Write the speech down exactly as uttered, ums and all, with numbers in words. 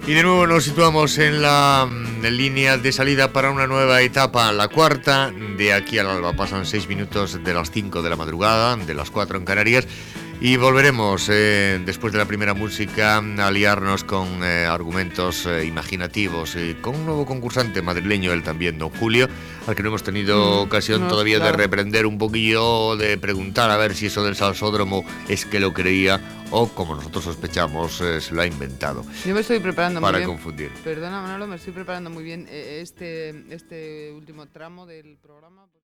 Y de nuevo nos situamos en la mm, línea de salida para una nueva etapa, la cuarta, de aquí al alba. Pasan seis minutos de las cinco de la madrugada, de las cuatro en Canarias. Y volveremos, eh, después de la primera música, a liarnos con eh, argumentos eh, imaginativos, eh, con un nuevo concursante madrileño, él también, don Julio, al que no hemos tenido mm, ocasión no, todavía claro. de reprender un poquillo, de preguntar a ver si eso del salsódromo es que lo creía o, como nosotros sospechamos, eh, se lo ha inventado. Yo me estoy preparando para muy bien. confundir. Perdona, Manolo, me estoy preparando muy bien este, este último tramo del programa.